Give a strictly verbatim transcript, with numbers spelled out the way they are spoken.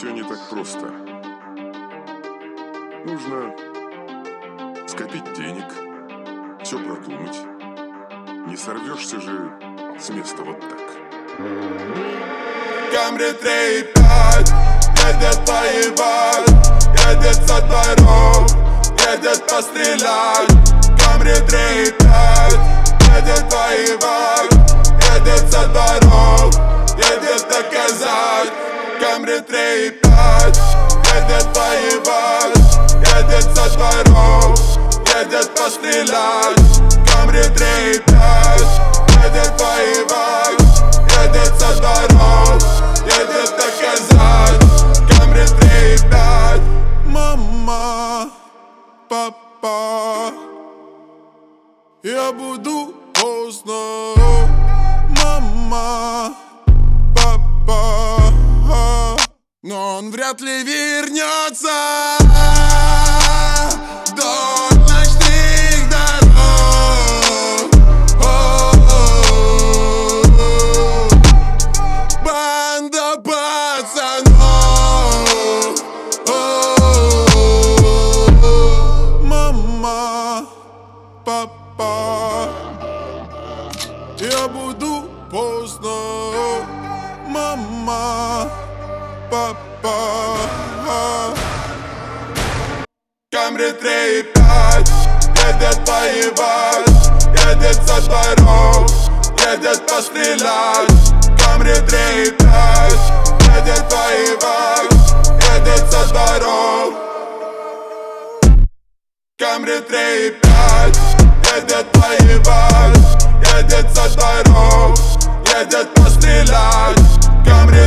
Все не так просто. Нужно скопить денег, все продумать. Не сорвешься же с места вот так. Камри три и пять едет воевать, едет со дворов, едет пострелять. Камри три и пять едет воевать, едет со дворов, едет доказать. Камри три и пять едет воевать, едет со дворов, едет пострелять. Камри три и пять едет воевать, едет со дворов, едет доказать. Камри три и пять. Мама, папа, я буду поздно. Мама, папа, но он вряд ли вернется. До ночных дорог. Банда пацанов. Мама, папа, я буду поздно. Мама, папа. Камри три и пять едет воевать, едет со дворов, едет пострелять. Камри три и пять едет воевать, едет со дворов. Камри три и пять едет воевать, едет со дворов, едет пострелять. Камри